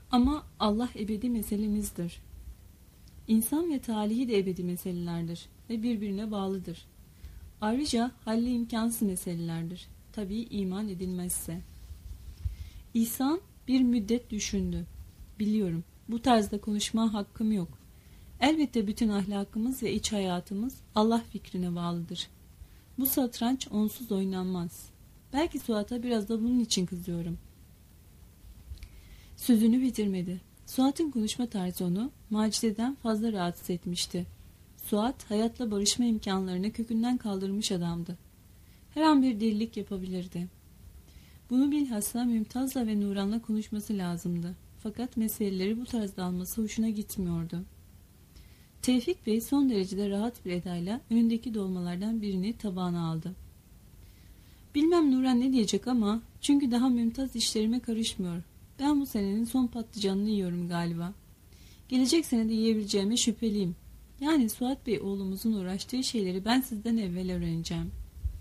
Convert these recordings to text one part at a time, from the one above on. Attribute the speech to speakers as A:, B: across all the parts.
A: Ama Allah ebedi meselemizdir. İnsan ve talihi de ebedi meselelerdir ve birbirine bağlıdır. Ayrıca halli imkansız meselelerdir. Tabii iman edilmezse. İhsan bir müddet düşündü. Biliyorum, bu tarzda konuşma hakkım yok. Elbette bütün ahlakımız ve iç hayatımız Allah fikrine bağlıdır. Bu satranç onsuz oynanmaz. Belki Suat'a biraz da bunun için kızıyorum. Sözünü bitirmedi. Suat'ın konuşma tarzı onu Macide'den fazla rahatsız etmişti. Suat hayatla barışma imkanlarını kökünden kaldırmış adamdı. Her an bir delilik yapabilirdi. Bunu bilhassa Mümtaz'la ve Nuran'la konuşması lazımdı. Fakat meseleleri bu tarzda alması hoşuna gitmiyordu. Tevfik Bey son derecede rahat bir edayla önündeki dolmalardan birini tabağına aldı. Bilmem Nuran ne diyecek ama çünkü daha Mümtaz işlerime karışmıyor. Ben bu senenin son patlıcanını yiyorum galiba. Gelecek sene de yiyebileceğime şüpheliyim. Yani Suat Bey oğlumuzun uğraştığı şeyleri ben sizden evvel öğreneceğim.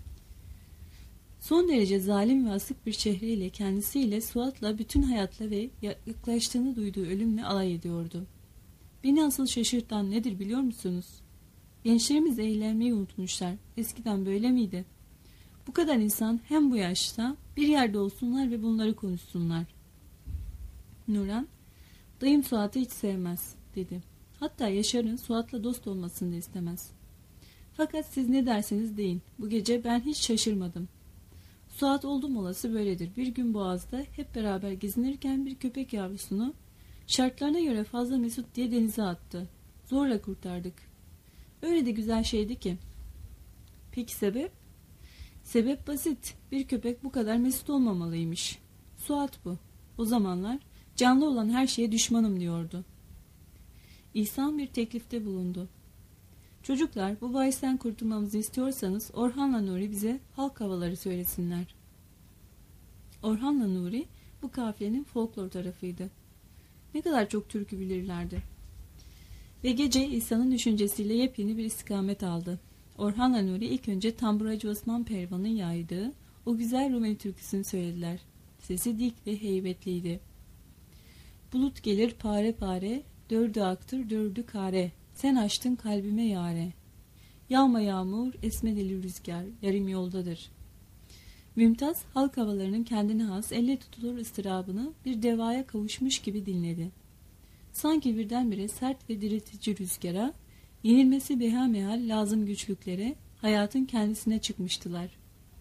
A: Son derece zalim ve asık bir çehreyle kendisiyle, Suat'la, bütün hayatla ve yaklaştığını duyduğu ölümle alay ediyordu. Beni asıl şaşırtan nedir biliyor musunuz? Gençlerimiz eğlenmeyi unutmuşlar. Eskiden böyle miydi? Bu kadar insan hem bu yaşta bir yerde olsunlar ve bunları konuşsunlar. Nuran, dayım Suat'ı hiç sevmez dedi. Hatta Yaşar'ın Suat'la dost olmasını da istemez. Fakat siz ne derseniz deyin, bu gece ben hiç şaşırmadım. Suat oldum olası böyledir. Bir gün Boğaz'da hep beraber gezinirken bir köpek yavrusunu şartlarına göre fazla mesut diye denize attı. Zorla kurtardık. Öyle de güzel şeydi ki. Peki sebep? Sebep basit. Bir köpek bu kadar mesut olmamalıymış. Suat bu. O zamanlar canlı olan her şeye düşmanım diyordu. İhsan bir teklifte bulundu. Çocuklar, bu bahisten kurtulmamızı istiyorsanız Orhan'la Nuri bize halk havaları söylesinler. Orhan'la Nuri bu kafilenin folklor tarafıydı. Ne kadar çok türkü bilirlerdi. Ve gece İhsan'ın düşüncesiyle yepyeni bir istikamet aldı. Orhan'la Nuri ilk önce Tamburacı Osman Pervan'ın yaydığı o güzel Rumeli türküsünü söylediler. Sesi dik ve heybetliydi. Bulut gelir pare pare, dördü aktır dördü kare, sen açtın kalbime yare. Yağma yağmur, esme deli rüzgar, yarım yoldadır. Mümtaz halk havalarının kendine has, elle tutulur ıstırabını bir devaya kavuşmuş gibi dinledi. Sanki birdenbire sert ve diriltici rüzgara, yenilmesi behamehal lazım güçlüklere, hayatın kendisine çıkmıştılar.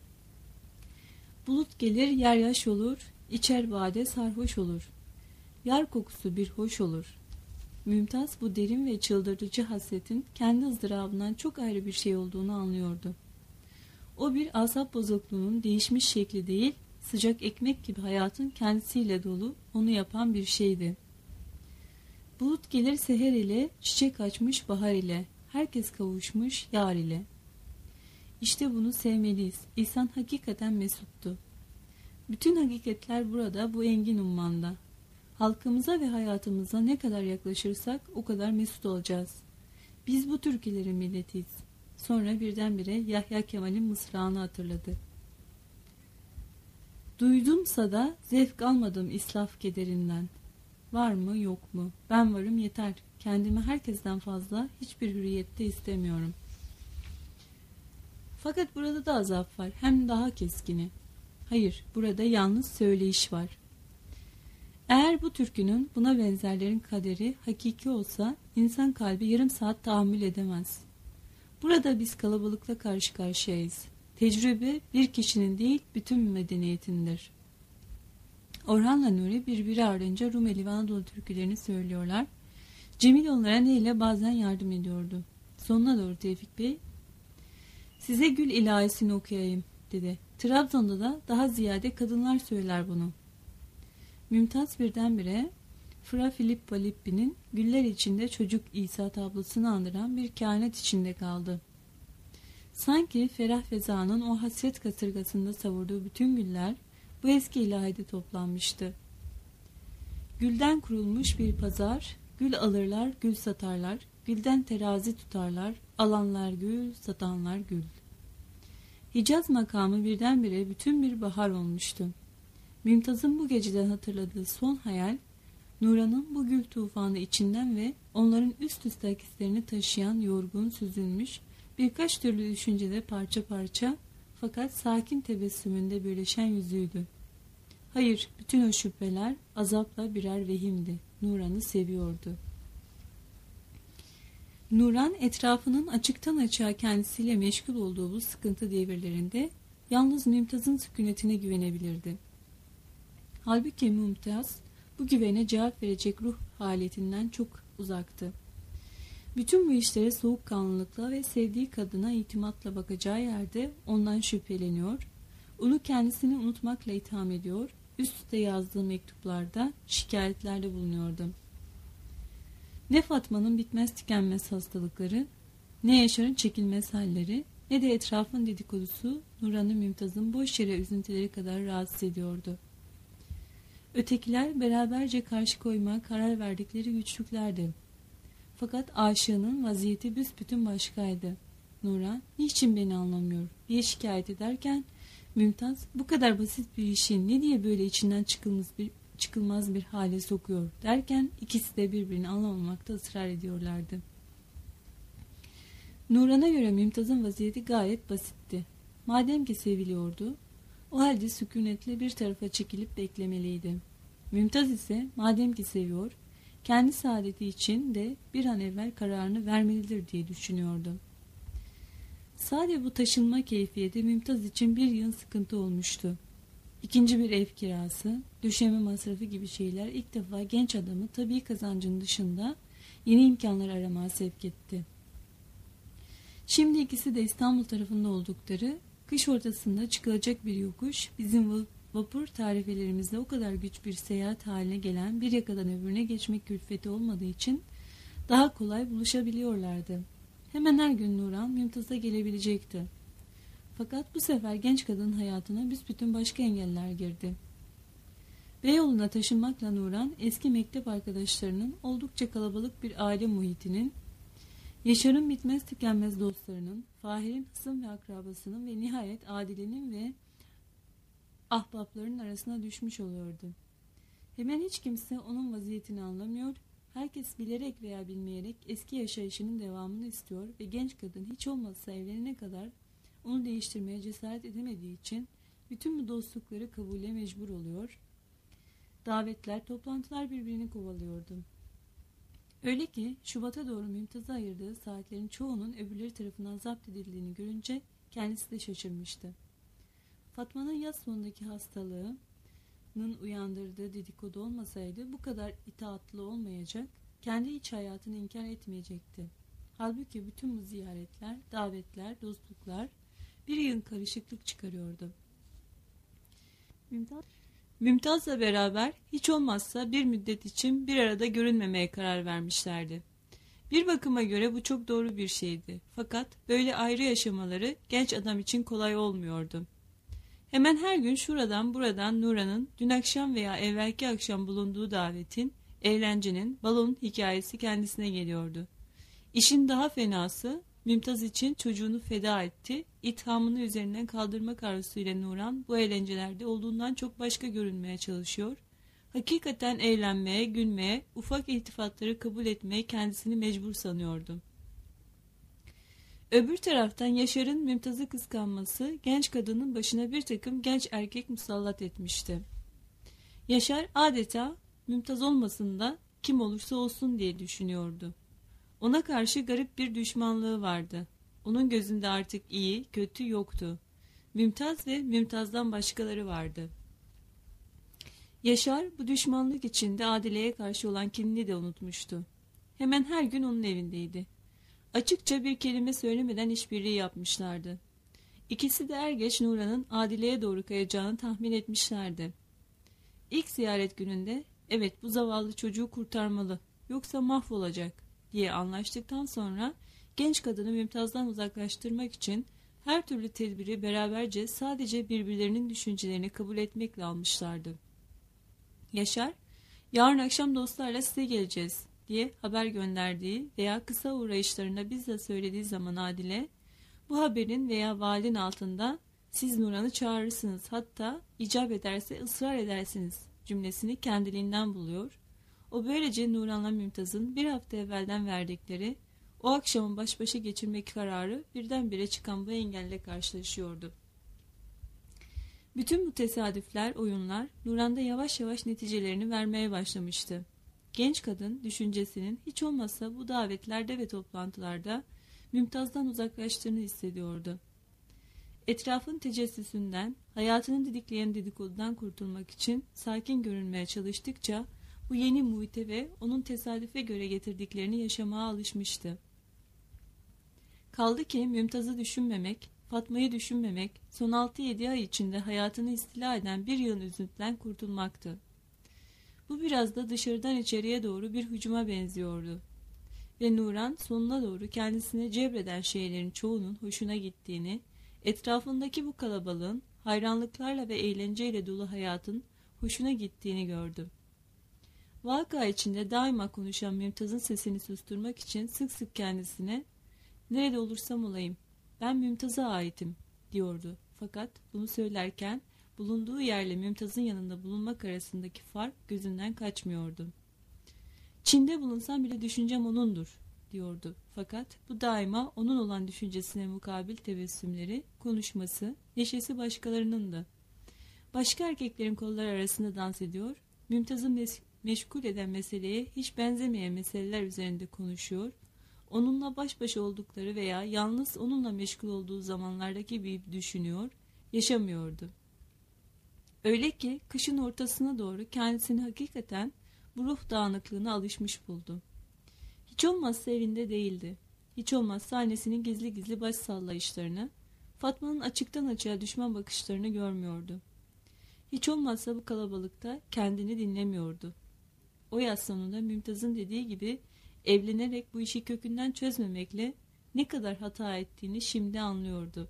A: Bulut gelir yer yaş olur, içer bade sarhoş olur. Yar kokusu bir hoş olur. Mümtaz bu derin ve çıldırtıcı hasretin kendi ızdırabından çok ayrı bir şey olduğunu anlıyordu. O bir asap bozukluğunun değişmiş şekli değil, sıcak ekmek gibi hayatın kendisiyle dolu, onu yapan bir şeydi. Bulut gelir seher ile, çiçek açmış bahar ile, herkes kavuşmuş yar ile. İşte bunu sevmeliyiz. İhsan hakikaten mesuttu. Bütün hakikatler burada, bu engin ummanda. Halkımıza ve hayatımıza ne kadar yaklaşırsak o kadar mesut olacağız. Biz bu Türkülerin milletiyiz. Sonra birdenbire Yahya Kemal'in mısrağını hatırladı. Duydumsa da zevk almadım islaf kederinden. Var mı yok mu? Ben varım yeter. Kendimi herkesten fazla hiçbir hürriyette istemiyorum. Fakat burada da azap var. Hem daha keskini. Hayır, burada yalnız söyleyiş var. Eğer bu türkünün buna benzerlerin kaderi hakiki olsa insan kalbi yarım saat tahammül edemez. Burada biz kalabalıkla karşı karşıyayız. Tecrübe bir kişinin değil bütün medeniyetindir. Orhan'la Nuri birbiri ardınca Rumeli ve Anadolu türkülerini söylüyorlar. Cemil onlara neyle bazen yardım ediyordu. Sonuna doğru Tevfik Bey, size gül ilahisini okuyayım dedi. Trabzon'da da daha ziyade kadınlar söyler bunu. Mümtaz birdenbire Fra Filippo Lippi'nin güller içinde çocuk İsa tablosunu andıran bir kainat içinde kaldı. Sanki ferah fezanın o hasret kasırgasında savurduğu bütün güller bu eski ilahide toplanmıştı. Gülden kurulmuş bir pazar, gül alırlar, gül satarlar, gülden terazi tutarlar, alanlar gül, satanlar gül. Hicaz makamı birdenbire bütün bir bahar olmuştu. Mümtaz'ın bu geceden hatırladığı son hayal, Nuran'ın bu gül tufanı içinden ve onların üst üste akislerini taşıyan yorgun, süzülmüş, birkaç türlü düşüncede parça parça fakat sakin tebessümünde birleşen yüzüydü. Hayır, bütün o şüpheler azapla birer vehimdi. Nuran'ı seviyordu. Nuran etrafının açıktan açığa kendisiyle meşgul olduğu bu sıkıntı devirlerinde yalnız Mümtaz'ın sükunetine güvenebilirdi. Halbuki Mümtaz bu güvene cevap verecek ruh haletinden çok uzaktı. Bütün bu işlere soğukkanlılıkla ve sevdiği kadına itimatla bakacağı yerde ondan şüpheleniyor, onu kendisini unutmakla itham ediyor, üst üste yazdığı mektuplarda şikayetlerde bulunuyordu. Ne Fatma'nın bitmez tükenmez hastalıkları, ne Yaşar'ın çekilmez halleri, ne de etrafın dedikodusu Nuran'ı Mümtaz'ın boş yere üzüntüleri kadar rahatsız ediyordu. Ötekiler beraberce karşı koymaya karar verdikleri güçlüklerdi. Fakat aşığının vaziyeti büsbütün başkaydı. Nuran, niçin beni anlamıyor diye şikayet ederken, Mümtaz, bu kadar basit bir işi ne diye böyle içinden çıkılmaz bir hale sokuyor derken ikisi de birbirini anlamamakta ısrar ediyorlardı. Nuran'a göre Mümtaz'ın vaziyeti gayet basitti. Madem ki seviliyordu, o halde sükunetle bir tarafa çekilip beklemeliydi. Mümtaz ise madem ki seviyor, kendi saadeti için de bir an evvel kararını vermelidir diye düşünüyordu. Sadece bu taşınma keyfiyeti Mümtaz için bir yıl sıkıntı olmuştu. İkinci bir ev kirası, döşeme masrafı gibi şeyler ilk defa genç adamı tabii kazancın dışında yeni imkanlar aramaya sevk etti. Şimdi ikisi de İstanbul tarafında oldukları, kış ortasında çıkılacak bir yokuş, bizim vapur tarifelerimizde o kadar güç bir seyahat haline gelen bir yakadan öbürüne geçmek külfeti olmadığı için daha kolay buluşabiliyorlardı. Hemen her gün Nuran Mümtaz'a gelebilecekti. Fakat bu sefer genç kadının hayatına büsbütün başka engeller girdi. Beyoğlu'na taşınmakla Nuran eski mektep arkadaşlarının oldukça kalabalık bir aile muhitinin, Yaşar'ın bitmez tükenmez dostlarının, Fahir'in hısım ve akrabasının ve nihayet Adile'nin ve ahbapların arasına düşmüş oluyordu. Hemen hiç kimse onun vaziyetini anlamıyor, herkes bilerek veya bilmeyerek eski yaşayışının devamını istiyor ve genç kadın hiç olmazsa evlenene kadar onu değiştirmeye cesaret edemediği için bütün bu dostlukları kabule mecbur oluyor. Davetler, toplantılar birbirini kovalıyordu. Öyle ki Şubat'a doğru Mümtaz'a ayırdığı saatlerin çoğunun öbürleri tarafından zapt edildiğini görünce kendisi de şaşırmıştı. Fatma'nın yaz sonundaki hastalığının uyandırdığı dedikodu olmasaydı bu kadar itaatlı olmayacak, kendi iç hayatını inkar etmeyecekti. Halbuki bütün bu ziyaretler, davetler, dostluklar bir yığın karışıklık çıkarıyordu. Mümtaz'la beraber hiç olmazsa bir müddet için bir arada görünmemeye karar vermişlerdi. Bir bakıma göre bu çok doğru bir şeydi. Fakat böyle ayrı yaşamaları genç adam için kolay olmuyordu. Hemen her gün şuradan buradan Nuran'ın dün akşam veya evvelki akşam bulunduğu davetin, eğlencenin, balonun hikayesi kendisine geliyordu. İşin daha fenası, Mümtaz için çocuğunu feda etti, ithamını üzerinden kaldırmak arzusuyla Nuran bu eğlencelerde olduğundan çok başka görünmeye çalışıyor. Hakikaten eğlenmeye, gülmeye, ufak iltifatları kabul etmeye kendisini mecbur sanıyordu. Öbür taraftan Yaşar'ın Mümtaz'ı kıskanması genç kadının başına bir takım genç erkek musallat etmişti. Yaşar adeta Mümtaz olmasın da kim olursa olsun diye düşünüyordu. Ona karşı garip bir düşmanlığı vardı. Onun gözünde artık iyi, kötü yoktu. Mümtaz ve Mümtaz'dan başkaları vardı. Yaşar bu düşmanlık içinde Adile'ye karşı olan kinini de unutmuştu. Hemen her gün onun evindeydi. Açıkça bir kelime söylemeden işbirliği yapmışlardı. İkisi de er geç Nuran'ın Adile'ye doğru kayacağını tahmin etmişlerdi. İlk ziyaret gününde, evet bu zavallı çocuğu kurtarmalı, yoksa mahvolacak diye anlaştıktan sonra genç kadını Mümtaz'dan uzaklaştırmak için her türlü tedbiri beraberce sadece birbirlerinin düşüncelerini kabul etmekle almışlardı. Yaşar, yarın akşam dostlarla size geleceğiz diye haber gönderdiği veya kısa uğrayışlarında bizzat söylediği zaman Adile, bu haberin veya vaadin altında siz Nuran'ı çağırırsınız, hatta icap ederse ısrar edersiniz cümlesini kendiliğinden buluyor. O böylece Nuran'la Mümtaz'ın bir hafta evvelden verdikleri o akşamın baş başa geçirmek kararı birdenbire çıkan bu engelle karşılaşıyordu. Bütün bu tesadüfler, oyunlar Nuran'da yavaş yavaş neticelerini vermeye başlamıştı. Genç kadın düşüncesinin hiç olmazsa bu davetlerde ve toplantılarda Mümtaz'dan uzaklaştığını hissediyordu. Etrafın tecessüsünden, hayatını didikleyen dedikodudan kurtulmak için sakin görünmeye çalıştıkça bu yeni muhite ve onun tesadüfe göre getirdiklerini yaşamaya alışmıştı. Kaldı ki Mümtaz'ı düşünmemek, Fatma'yı düşünmemek, son 6-7 ay içinde hayatını istila eden bir yığın üzüntüden kurtulmaktı. Bu biraz da dışarıdan içeriye doğru bir hücuma benziyordu. Ve Nuran sonuna doğru kendisine cebreden şeylerin çoğunun hoşuna gittiğini, etrafındaki bu kalabalığın hayranlıklarla ve eğlenceyle dolu hayatın hoşuna gittiğini gördü. Vaka içinde daima konuşan Mümtaz'ın sesini susturmak için sık sık kendisine "Nerede olursam olayım, ben Mümtaz'a aitim" diyordu. Fakat bunu söylerken bulunduğu yerle Mümtaz'ın yanında bulunmak arasındaki fark gözünden kaçmıyordu. "Çin'de bulunsam bile düşüncem onundur" diyordu. Fakat bu daima onun olan düşüncesine mukabil tebessümleri, konuşması, neşesi başkalarınındı. Başka erkeklerin kolları arasında dans ediyor, Mümtaz'ı meşgul eden meseleye hiç benzemeyen meseleler üzerinde konuşuyor, onunla baş başa oldukları veya yalnız onunla meşgul olduğu zamanlardaki gibi düşünüyor, yaşamıyordu. Öyle ki kışın ortasına doğru kendisini hakikaten bu ruh dağınıklığına alışmış buldu. Hiç olmazsa evinde değildi. Hiç olmazsa annesinin gizli gizli baş sallayışlarını, Fatma'nın açıktan açığa düşman bakışlarını görmüyordu. Hiç olmazsa bu kalabalıkta kendini dinlemiyordu. O yaz sonunda Mümtaz'ın dediği gibi evlenerek bu işi kökünden çözmemekle ne kadar hata ettiğini şimdi anlıyordu.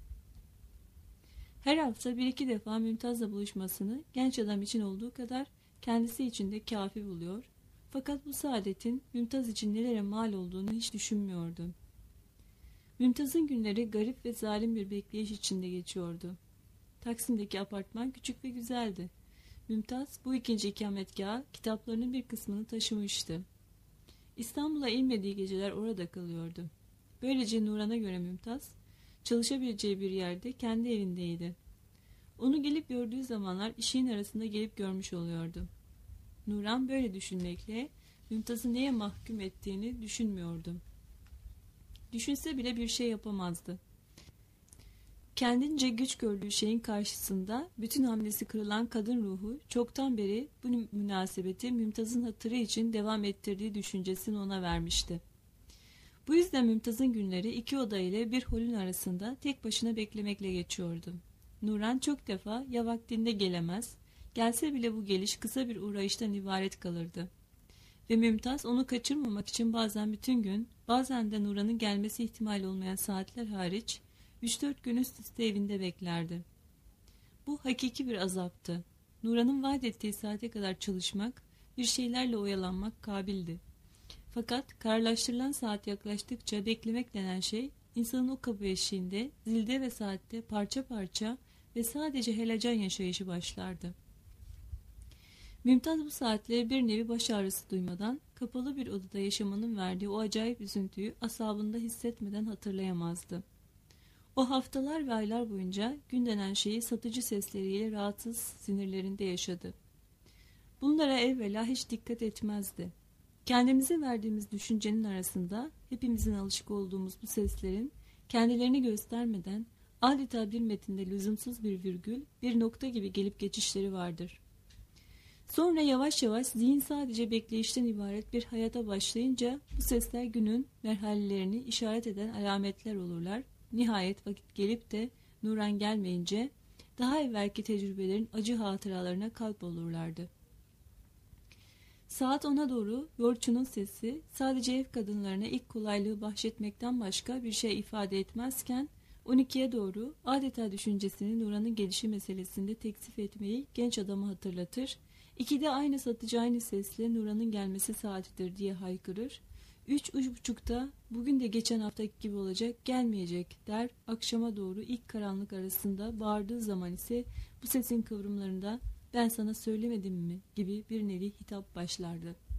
A: Her hafta bir iki defa Mümtaz'la buluşmasını genç adam için olduğu kadar kendisi için de kafi buluyor. Fakat bu saadetin Mümtaz için nelere mal olduğunu hiç düşünmüyordu. Mümtaz'ın günleri garip ve zalim bir bekleyiş içinde geçiyordu. Taksim'deki apartman küçük ve güzeldi. Mümtaz bu ikinci ikametgaha kitaplarının bir kısmını taşımıştı. İstanbul'a inmediği geceler orada kalıyordu. Böylece Nuran'a göre Mümtaz, çalışabileceği bir yerde kendi evindeydi. Onu gelip gördüğü zamanlar işin arasında gelip görmüş oluyordu. Nuran böyle düşünmekle Mümtaz'ı neye mahkum ettiğini düşünmüyordu. Düşünse bile bir şey yapamazdı. Kendince güç gördüğü şeyin karşısında bütün hamlesi kırılan kadın ruhu çoktan beri bu münasebeti Mümtaz'ın hatırı için devam ettirdiği düşüncesini ona vermişti. Bu yüzden Mümtaz'ın günleri iki oda ile bir holün arasında tek başına beklemekle geçiyordu. Nuran çok defa ya vaktinde gelemez, gelse bile bu geliş kısa bir uğrayıştan ibaret kalırdı. Ve Mümtaz onu kaçırmamak için bazen bütün gün, bazen de Nuran'ın gelmesi ihtimali olmayan saatler hariç 3-4 gün üst üste evinde beklerdi. Bu hakiki bir azaptı. Nuran'ın vaat ettiği saate kadar çalışmak, bir şeylerle oyalanmak kabildi. Fakat kararlaştırılan saat yaklaştıkça beklemek denen şey, insanın o kapı eşiğinde, zilde ve saatte parça parça ve sadece helacan yaşayışı başlardı. Mümtaz bu saatleri bir nevi baş ağrısı duymadan, kapalı bir odada yaşamanın verdiği o acayip üzüntüyü asabında hissetmeden hatırlayamazdı. O haftalar ve aylar boyunca gün denen şeyi satıcı sesleriyle rahatsız sinirlerinde yaşadı. Bunlara evvela hiç dikkat etmezdi. Kendimize verdiğimiz düşüncenin arasında hepimizin alışık olduğumuz bu seslerin kendilerini göstermeden adeta bir metinde lüzumsuz bir virgül, bir nokta gibi gelip geçişleri vardır. Sonra yavaş yavaş zihin sadece bekleyişten ibaret bir hayata başlayınca bu sesler günün merhalelerini işaret eden alametler olurlar. Nihayet vakit gelip de Nuran gelmeyince daha evvelki tecrübelerin acı hatıralarına kalp olurlardı. Saat 10'a doğru yoğurtçunun sesi sadece ev kadınlarına ilk kolaylığı bahşetmekten başka bir şey ifade etmezken 12'ye doğru adeta düşüncesini Nuran'ın gelişi meselesinde teksif etmeyi genç adamı hatırlatır. 2'de aynı satıcı aynı sesle Nuran'ın gelmesi saatidir diye haykırır. 3-3.30'da bugün de geçen haftaki gibi olacak, gelmeyecek der. Akşama doğru ilk karanlık arasında bağırdığı zaman ise bu sesin kıvrımlarında ben sana söylemedim mi gibi bir nevi hitap başlardı.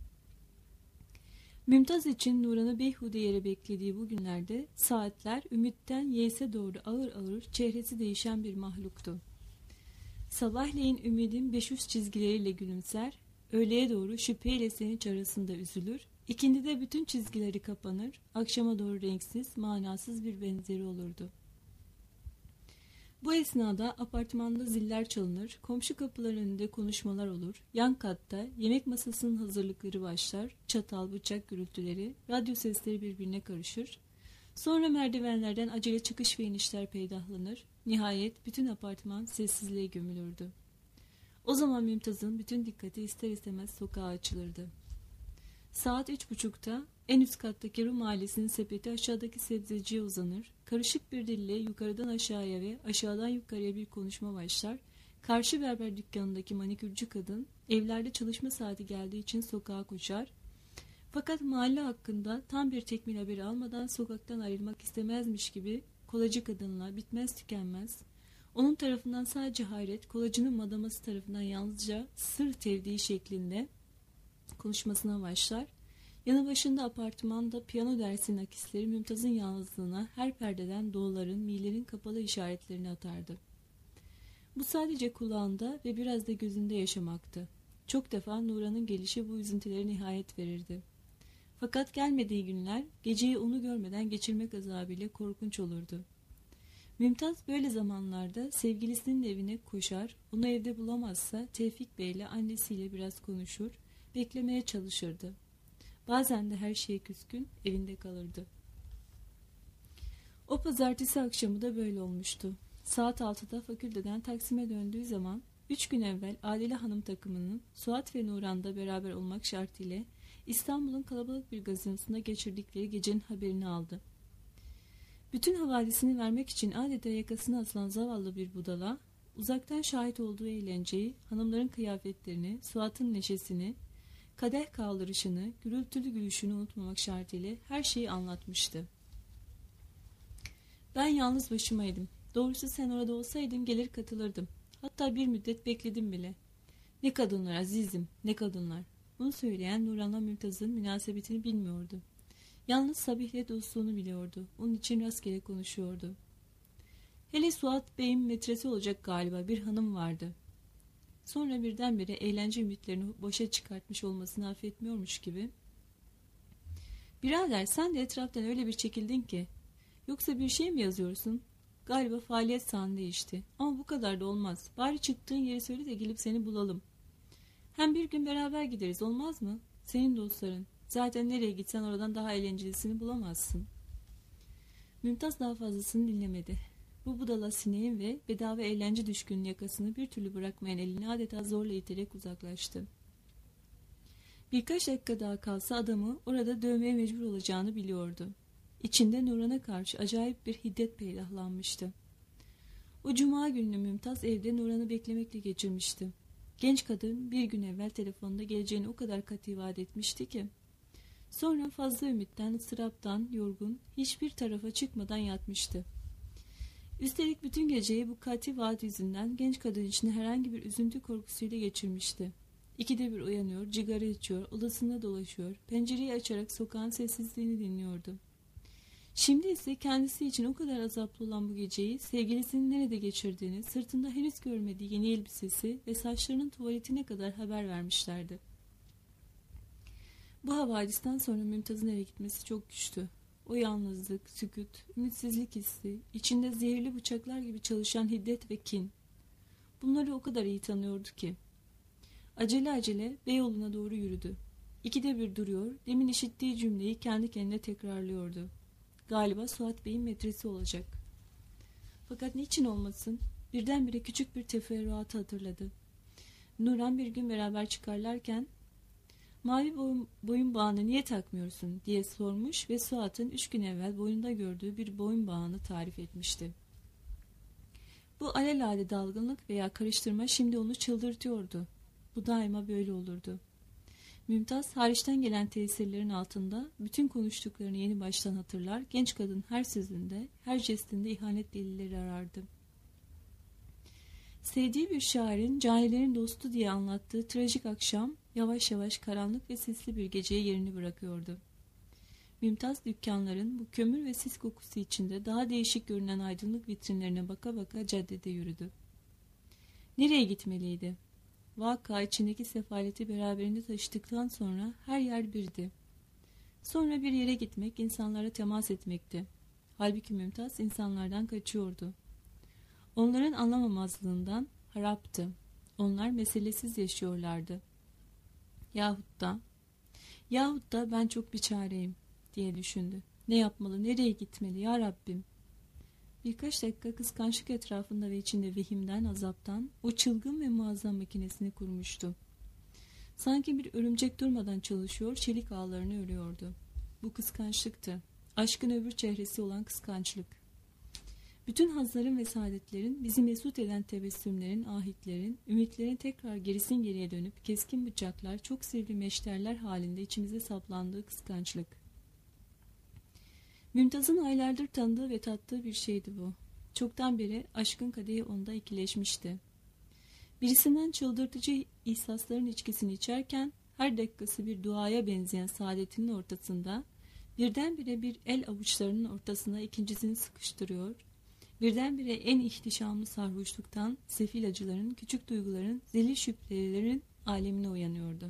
A: Mümtaz için Nuran'ı beyhude yere beklediği bu günlerde saatler ümitten yeyse doğru ağır ağır çehresi değişen bir mahluktu. Sabahleyin ümidin 500 çizgileriyle gülümser, öğleye doğru şüpheyle sevinç arasında üzülür, ikindide bütün çizgileri kapanır, akşama doğru renksiz, manasız bir benzeri olurdu. Bu esnada apartmanda ziller çalınır, komşu kapıların önünde konuşmalar olur, yan katta yemek masasının hazırlıkları başlar, çatal bıçak gürültüleri, radyo sesleri birbirine karışır. Sonra merdivenlerden acele çıkış ve inişler peydahlanır, nihayet bütün apartman sessizliğe gömülürdü. O zaman Mümtaz'ın bütün dikkati ister istemez sokağa açılırdı. Saat 3.30'da en üst kattaki Rum ailesinin sepeti aşağıdaki sebzeciye uzanır. Karışık bir dille yukarıdan aşağıya ve aşağıdan yukarıya bir konuşma başlar. Karşı berber dükkanındaki manikürcü kadın evlerde çalışma saati geldiği için sokağa koşar. Fakat mahalle hakkında tam bir tekmil haberi almadan sokaktan ayrılmak istemezmiş gibi kolacı kadınla bitmez tükenmez. Onun tarafından sadece hayret, kolacının madaması tarafından yalnızca sır tevdiği şeklinde konuşmasına başlar. Yanı başında apartmanda piyano dersinin akisleri Mümtaz'ın yalnızlığına her perdeden doğuların, milerin kapalı işaretlerini atardı. Bu sadece kulağında ve biraz da gözünde yaşamaktı. Çok defa Nuran'ın gelişi bu üzüntülere nihayet verirdi. Fakat gelmediği günler geceyi onu görmeden geçirmek azabıyla korkunç olurdu. Mümtaz böyle zamanlarda sevgilisinin evine koşar, onu evde bulamazsa Tevfik Bey'le annesiyle biraz konuşur, beklemeye çalışırdı. Bazen de her şeye küskün evinde kalırdı. O pazartesi akşamı da böyle olmuştu. Saat 6'da fakülteden Taksim'e döndüğü zaman 3 gün evvel Adile Hanım takımının Suat ve Nuran'da beraber olmak şartıyla İstanbul'un kalabalık bir gazinosunda geçirdikleri gecenin haberini aldı. Bütün havadisini vermek için adeta yakasına asılan zavallı bir budala, uzaktan şahit olduğu eğlenceyi, hanımların kıyafetlerini, Suat'ın neşesini, kadeh kaldırışını, gürültülü gülüşünü unutmamak şartıyla her şeyi anlatmıştı. Ben yalnız başımaydım. Doğrusu sen orada olsaydın gelir katılırdım. Hatta bir müddet bekledim bile. Ne kadınlar azizim, ne kadınlar. Bunu söyleyen Nuran'la Mümtaz'ın münasebetini bilmiyordu. Yalnız Sabih'le dostluğunu biliyordu. Onun için rastgele konuşuyordu. Hele Suat Bey'in metresi olacak galiba bir hanım vardı. Sonra birdenbire eğlence ümitlerini boşa çıkartmış olmasını affetmiyormuş gibi. Birader sen de etraftan öyle bir çekildin ki. Yoksa bir şey mi yazıyorsun? Galiba faaliyet sahan değişti. Ama bu kadar da olmaz. Bari çıktığın yeri söyle de gelip seni bulalım. Hem bir gün beraber gideriz olmaz mı? Senin dostların. Zaten nereye gitsen oradan daha eğlencelisini bulamazsın. Mümtaz daha fazlasını dinlemedi. Bu budala sineğin ve bedava eğlence düşkünün yakasını bir türlü bırakmayan elini adeta zorla iterek uzaklaştı. Birkaç dakika daha kalsa adamı orada dövmeye mecbur olacağını biliyordu. İçinde Nuran'a karşı acayip bir hiddet peydahlanmıştı. O cuma gününü Mümtaz evde Nuran'ı beklemekle geçirmişti. Genç kadın bir gün evvel telefonda geleceğini o kadar katı vaat etmişti ki. Sonra fazla ümitten, ıstıraptan, yorgun, hiçbir tarafa çıkmadan yatmıştı. Üstelik bütün geceyi bu katı vaat yüzünden genç kadın için herhangi bir üzüntü korkusuyla geçirmişti. İkide bir uyanıyor, cigara içiyor, odasında dolaşıyor, pencereyi açarak sokağın sessizliğini dinliyordu. Şimdi ise kendisi için o kadar azaplı olan bu geceyi sevgilisinin nerede geçirdiğini, sırtında henüz görmediği yeni elbisesi ve saçlarının tuvaletine kadar haber vermişlerdi. Bu havadisten sonra Mümtaz'ın eve gitmesi çok güçtü. O yalnızlık, sükût, ümitsizlik hissi, içinde zehirli bıçaklar gibi çalışan hiddet ve kin. Bunları o kadar iyi tanıyordu ki. Acele acele Beyoğlu'na doğru yürüdü. İkide bir duruyor, demin işittiği cümleyi kendi kendine tekrarlıyordu. Galiba Suat Bey'in metresi olacak. Fakat niçin olmasın? Birdenbire küçük bir teferruatı hatırladı. Nuran bir gün beraber çıkarlarken "Mavi boyun bağını niye takmıyorsun?" diye sormuş ve Suat'ın 3 gün evvel boynunda gördüğü bir boyun bağını tarif etmişti. Bu alelade dalgınlık veya karıştırma şimdi onu çıldırtıyordu. Bu daima böyle olurdu. Mümtaz hariçten gelen tesirlerin altında bütün konuştuklarını yeni baştan hatırlar, genç kadın her sözünde, her jestinde ihanet delilleri arardı. Sevdiği bir şairin canilerin dostu diye anlattığı trajik akşam yavaş yavaş karanlık ve sisli bir geceye yerini bırakıyordu. Mümtaz dükkanların bu kömür ve sis kokusu içinde daha değişik görünen aydınlık vitrinlerine baka baka caddede yürüdü. Nereye gitmeliydi? Vaka içindeki sefaleti beraberinde taşıdıktan sonra her yer birdi. Sonra bir yere gitmek, insanlara temas etmekti. Halbuki Mümtaz insanlardan kaçıyordu. Onların anlamamazlığından haraptı. Onlar meselesiz yaşıyorlardı. Yahut da ben çok biçareyim diye düşündü. Ne yapmalı, nereye gitmeli ya Rabbim? Birkaç dakika kıskançlık etrafında ve içinde vehimden, azaptan o çılgın ve muazzam makinesini kurmuştu. Sanki bir örümcek durmadan çalışıyor, çelik ağlarını örüyordu. Bu kıskançlıktı. Aşkın öbür çehresi olan kıskançlık. Bütün hazların ve saadetlerin, bizi mesut eden tebessümlerin, ahitlerin, ümitlerin tekrar gerisin geriye dönüp keskin bıçaklar, çok sivri meşterler halinde içimize saplandığı kıskançlık. Mümtaz'ın aylardır tanıdığı ve tattığı bir şeydi bu. Çoktan beri aşkın kadehi onda ikileşmişti. Birisinden çıldırtıcı ihsasların içkisini içerken her dakikası bir duaya benzeyen saadetinin ortasında birdenbire bir el avuçlarının ortasına ikincisini sıkıştırıyor, birdenbire en ihtişamlı sarhoşluktan sefil acıların, küçük duyguların, zelil şüphelerin alemine uyanıyordu.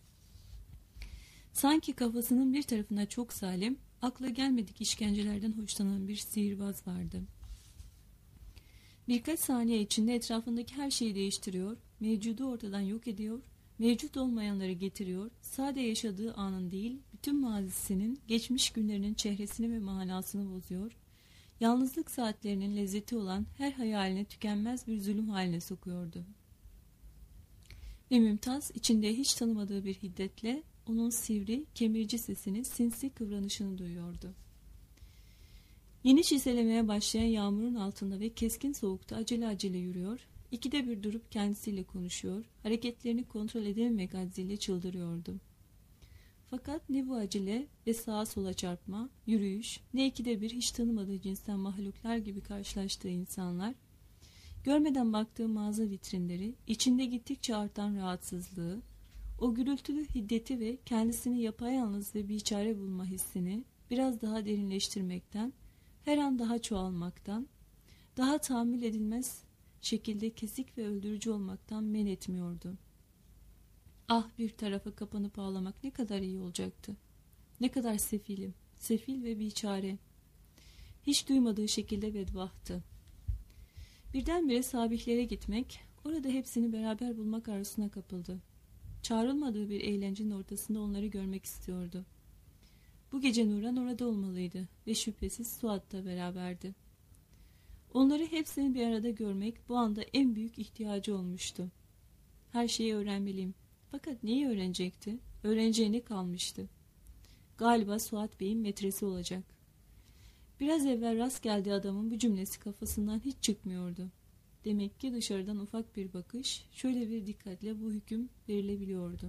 A: Sanki kafasının bir tarafında çok zalim, akla gelmedik işkencelerden hoşlanan bir sihirbaz vardı. Birkaç saniye içinde etrafındaki her şeyi değiştiriyor, mevcudu ortadan yok ediyor, mevcut olmayanları getiriyor, sade yaşadığı anın değil, bütün mazisinin, geçmiş günlerinin çehresini ve manasını bozuyor, yalnızlık saatlerinin lezzeti olan her hayaline tükenmez bir zulüm haline sokuyordu. Ve Mümtaz içinde hiç tanımadığı bir hiddetle onun sivri, kemirici sesini, sinsi kıvranışını duyuyordu. Yeni çiselemeye başlayan yağmurun altında ve keskin soğukta acele acele yürüyor, ikide bir durup kendisiyle konuşuyor, hareketlerini kontrol edememek acziyle çıldırıyordu. Fakat ne bu acele ve sağa sola çarpma, yürüyüş, ne ikide bir hiç tanımadığı cinsten mahluklar gibi karşılaştığı insanlar, görmeden baktığı mağaza vitrinleri, içinde gittikçe artan rahatsızlığı, o gürültülü hiddeti ve kendisini yapayalnız ve biçare bulma hissini biraz daha derinleştirmekten, her an daha çoğalmaktan, daha tahammül edilmez şekilde kesik ve öldürücü olmaktan men etmiyordu. Ah, bir tarafa kapanıp ağlamak ne kadar iyi olacaktı. Ne kadar sefilim, sefil ve biçare. Hiç duymadığı şekilde bedbahtı. Birdenbire sabihlere gitmek, orada hepsini beraber bulmak arzusuna kapıldı. Çağrılmadığı bir eğlencenin ortasında onları görmek istiyordu. Bu gece Nuran orada olmalıydı ve şüphesiz Suat da beraberdi. Onları hepsini bir arada görmek bu anda en büyük ihtiyacı olmuştu. Her şeyi öğrenmeliyim. Fakat neyi öğrenecekti? Öğreneceği ne kalmıştı? Galiba Suat Bey'in metresi olacak. Biraz evvel rast geldiği adamın bu cümlesi kafasından hiç çıkmıyordu. Demek ki dışarıdan ufak bir bakış, şöyle bir dikkatle bu hüküm verilebiliyordu.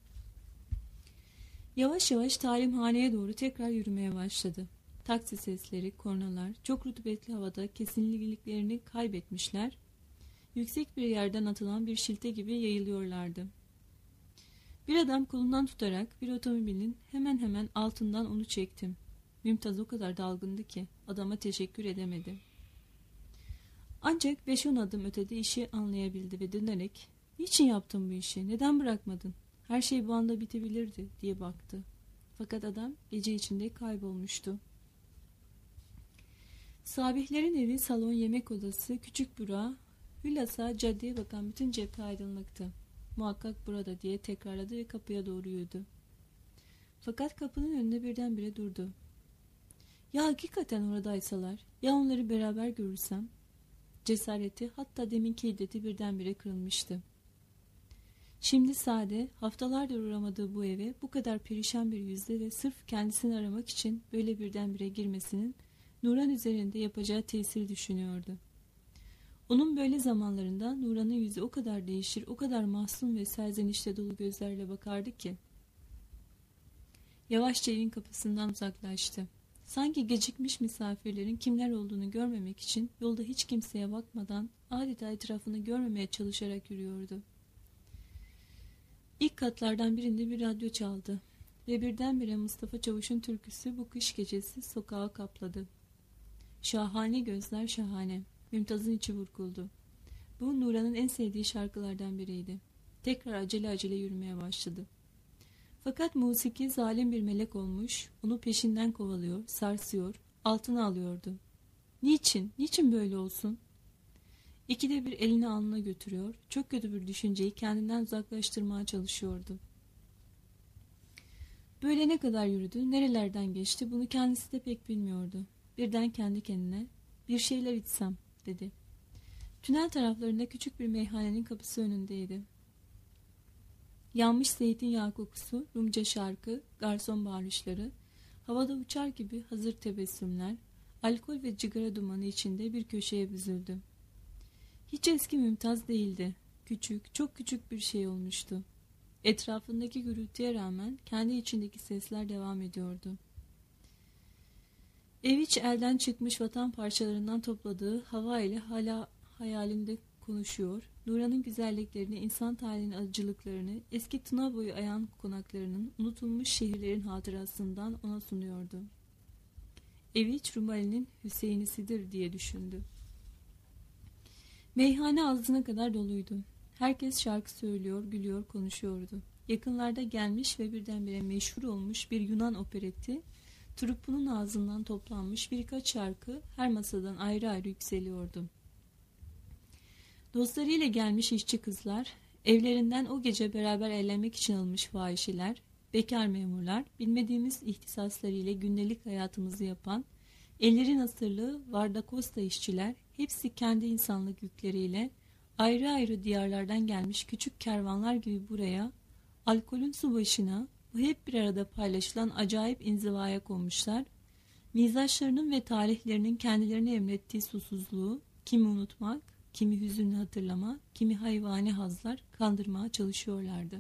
A: Yavaş yavaş talimhaneye doğru tekrar yürümeye başladı. Taksi sesleri, kornalar, çok rutubetli havada kesinliklerini kaybetmişler, yüksek bir yerden atılan bir şilte gibi yayılıyorlardı. Bir adam kolundan tutarak bir otomobilin hemen hemen altından onu çektim. Mümtaz o kadar dalgındı ki adama teşekkür edemedi. Ancak 5-10 adım ötede işi anlayabildi ve dönerek "Niçin yaptın bu işi? Neden bırakmadın? Her şey bu anda bitebilirdi" diye baktı. Fakat adam gece içinde kaybolmuştu. Sabihlerin evi, salon, yemek odası, küçük büro, hülasa caddeye bakan bütün cephe aydınlıktı. "Muhakkak burada" diye tekrarladı ve kapıya doğru yürüdü. Fakat kapının önünde birdenbire durdu. Ya hakikaten oradaysalar, ya onları beraber görürsem? Cesareti, hatta deminki hiddeti birdenbire kırılmıştı. Şimdi sade, haftalardır uğramadığı bu eve bu kadar perişan bir yüzle ve sırf kendisini aramak için böyle birdenbire girmesinin Nuran üzerinde yapacağı tesiri düşünüyordu. Onun böyle zamanlarında Nuran'ın yüzü o kadar değişir, o kadar mahzun ve serzenişle dolu gözlerle bakardı ki. Yavaşça evin kapısından uzaklaştı. Sanki gecikmiş misafirlerin kimler olduğunu görmemek için yolda hiç kimseye bakmadan adeta etrafını görmemeye çalışarak yürüyordu. İlk katlardan birinde bir radyo çaldı. ve birdenbire Mustafa Çavuş'un türküsü bu kış gecesi sokağı kapladı. Şahane gözler şahane. Mümtaz'ın içi burkuldu. Bu Nuran'ın en sevdiği şarkılardan biriydi. Tekrar acele acele yürümeye başladı. Fakat musiki zalim bir melek olmuş, onu peşinden kovalıyor, sarsıyor, altına alıyordu. Niçin? Niçin böyle olsun? İkide bir elini alnına götürüyor, çok kötü bir düşünceyi kendinden uzaklaştırmaya çalışıyordu. Böyle ne kadar yürüdü, nerelerden geçti bunu kendisi de pek bilmiyordu. Birden kendi kendine, bir şeyler içsem dedi. Tünel taraflarında küçük bir meyhanenin kapısı önündeydi. Yanmış zeytinyağı kokusu, Rumca şarkı, garson bağırışları, havada uçar gibi hazır tebessümler, alkol ve cigara dumanı içinde bir köşeye büzüldü. Hiç eski Mümtaz değildi. Küçük, çok küçük bir şey olmuştu. Etrafındaki gürültüye rağmen kendi içindeki sesler devam ediyordu. Eviç elden çıkmış vatan parçalarından topladığı hava ile hala hayalinde konuşuyor. Nuran'ın güzelliklerini, insan tarihinin acılıklarını, eski Tuna boyu ayan konaklarının, unutulmuş şehirlerin hatırasından ona sunuyordu. Eviç Rumeli'nin Hüseyin'isidir diye düşündü. Meyhane ağzına kadar doluydu. Herkes şarkı söylüyor, gülüyor, konuşuyordu. Yakınlarda gelmiş ve birdenbire meşhur olmuş bir Yunan operetti, trupunun ağzından toplanmış birkaç şarkı her masadan ayrı ayrı yükseliyordu. Dostlarıyla gelmiş işçi kızlar, evlerinden o gece beraber eğlenmek için alınmış fahişeler, bekar memurlar, bilmediğimiz ihtisaslarıyla gündelik hayatımızı yapan, elleri nasırlı vardakosta işçiler, hepsi kendi insanlık yükleriyle ayrı ayrı diyarlardan gelmiş küçük kervanlar gibi buraya, alkolün su başına, bu hep bir arada paylaşılan acayip inzivaya konmuşlar, mizaçlarının ve tarihlerinin kendilerine emrettiği susuzluğu, kimi unutmak, kimi hüzünlü hatırlama, kimi hayvani hazlar kandırmaya çalışıyorlardı.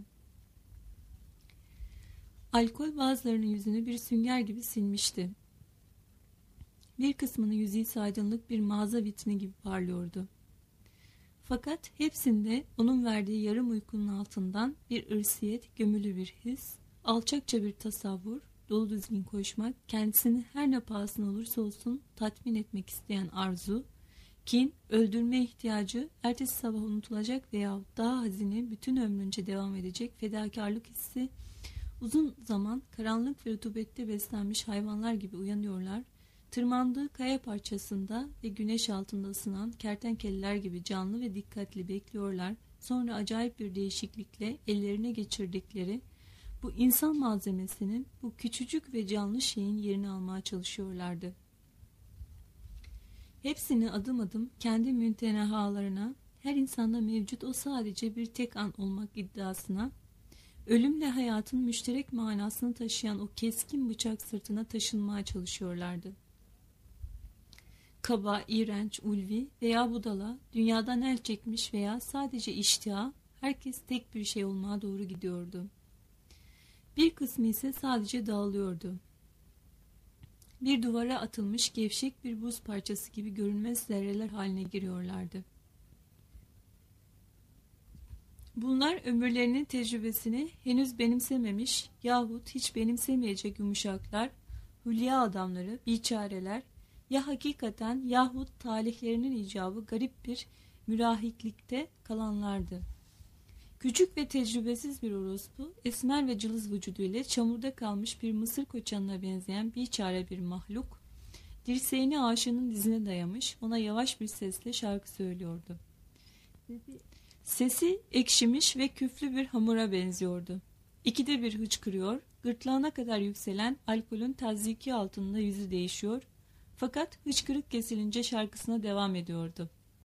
A: Alkol bazılarının yüzünü bir sünger gibi silmişti. Bir kısmının yüzü ise aydınlık bir mağaza vitrini gibi parlıyordu. Fakat hepsinde onun verdiği yarım uykunun altından bir ırsiyet, gömülü bir his, alçakça bir tasavvur, dolu düzgün koşmak, kendisini her ne pahasına olursa olsun tatmin etmek isteyen arzu, kin, öldürme ihtiyacı, ertesi sabah unutulacak veya daha hazine bütün ömrünce devam edecek fedakarlık hissi, uzun zaman karanlık ve rutubette beslenmiş hayvanlar gibi uyanıyorlar, tırmandığı kaya parçasında ve güneş altında ısınan kertenkeleler gibi canlı ve dikkatli bekliyorlar, sonra acayip bir değişiklikle ellerine geçirdikleri bu insan malzemesinin, bu küçücük ve canlı şeyin yerini almaya çalışıyorlardı. Hepsini adım adım kendi müntenahalarına, her insanda mevcut o sadece bir tek an olmak iddiasına, ölümle hayatın müşterek manasını taşıyan o keskin bıçak sırtına taşınmaya çalışıyorlardı. Kaba, iğrenç, ulvi veya budala, dünyadan el çekmiş veya sadece iştiha, herkes tek bir şey olmaya doğru gidiyordu. Bir kısmı ise sadece dağılıyordu. Bir duvara atılmış gevşek bir buz parçası gibi görünmez zerreler haline giriyorlardı. Bunlar ömürlerinin tecrübesini henüz benimsememiş yahut hiç benimsemeyecek yumuşaklar, hülya adamları, biçareler, ya hakikaten yahut talihlerinin icabı garip bir mürahiklikte kalanlardı. Küçük ve tecrübesiz bir orospu, esmer ve cılız vücuduyla çamurda kalmış bir mısır koçanına benzeyen biçare bir mahluk, dirseğini aşığının dizine dayamış, ona yavaş bir sesle şarkı söylüyordu. Sesi ekşimiş ve küflü bir hamura benziyordu. İkide bir hıçkırıyor, gırtlağına kadar yükselen alkolün tazyiki altında yüzü değişiyor, fakat hıçkırık kesilince şarkısına devam ediyordu.